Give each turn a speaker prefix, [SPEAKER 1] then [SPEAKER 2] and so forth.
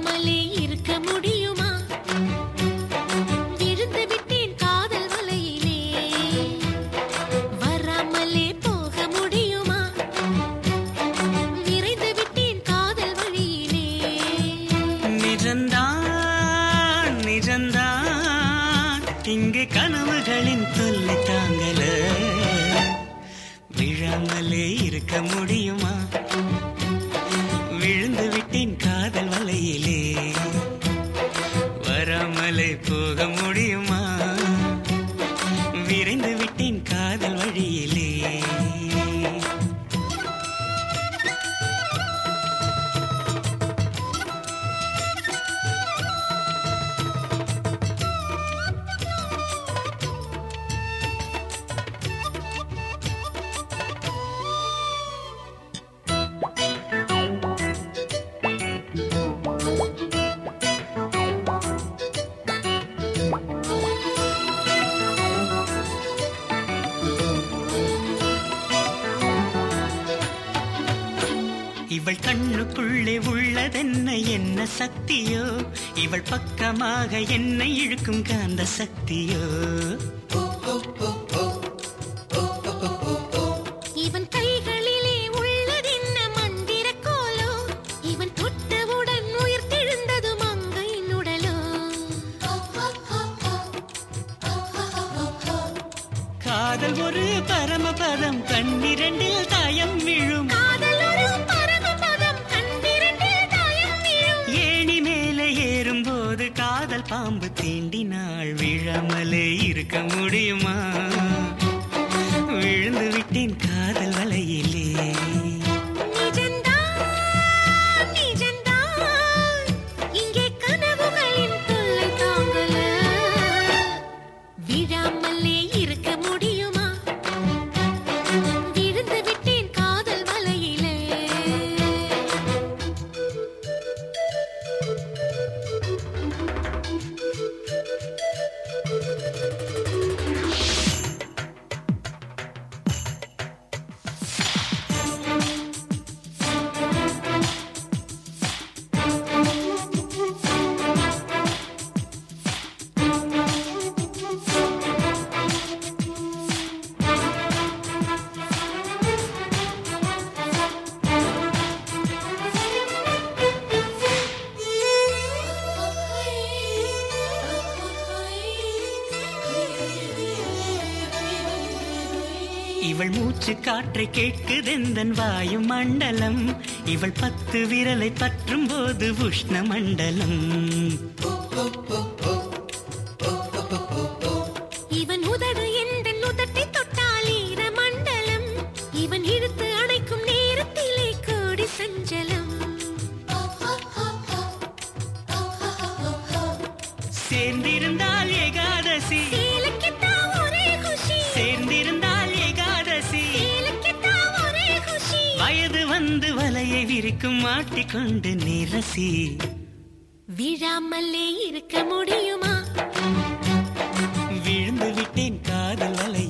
[SPEAKER 1] விழாமலே இருக்க முடியுமா? விழுந்து விட்டேன் காதல் வலையிலே, வராமலே போக முடியுமா? விரைந்து விட்டேன் காதல் வழியிலே.
[SPEAKER 2] நிஜந்தான் நிஜந்தான் இங்கே கனவுகளின் தொல்லை தாங்கல, விழாமலே இருக்க முடியுமா? விழுந்து விட்டேன் காதல் வலையிலே, வராமலே போக முடியுமா? விரைந்து விட்டேன் காதல் வழியிலே. இவள் கண்ணுக்குள்ளே உள்ளதென்ன என்ன சக்தியோ, இவள் பக்கமாக என்னை இழுக்கும் காந்த சக்தியோ.
[SPEAKER 1] இவன் கைகளிலே உள்ளதென்ன மந்திர கோலோ, இவன் தொட்டவுடன் உயிர்த்தெழுந்தது மங்கையின் உடலோ.
[SPEAKER 2] காதல் ஒரு பரமபதம், கண்ணிரண்டில் தாயம் விழும். காதல் பாம்பு தீண்டினாள், விழாமலே இருக்க முடியுமா? விழுந்து விட்டேன் காதல் வலையிலே.
[SPEAKER 1] நிஜந்தான் நிஜந்தான் இங்கே கனவுகளின் தொல்லை தாங்கல, விழாமலே இருக்க முடியுமா? விழுந்து விட்டேன் காதல் வலையிலே.
[SPEAKER 2] இவள் மூச்சு காற்றை கேட்குதெந்தன் வாயு மண்டலம், இவள் 10 விரலை பற்றும் போது உஷ்ண மண்டலம்.
[SPEAKER 1] இவன் உதடு எந்தன் உதட்டை தொட்டால் ஈர மண்டலம், இவன் இழுத்து அணைக்கும் நேரத்திலே கோடி சஞ்சலம்.
[SPEAKER 2] சேர்ந்திருந்தால் ஏகாதசி, சேர்ந்திருந்தால் ஏகாதசி, வயது வந்து வலையை விரிக்கும் மாட்டிக்கொண்டு நிரசி.
[SPEAKER 1] விழாமலே இருக்க முடியுமா?
[SPEAKER 2] விழுந்து விட்டேன் காதல் வலை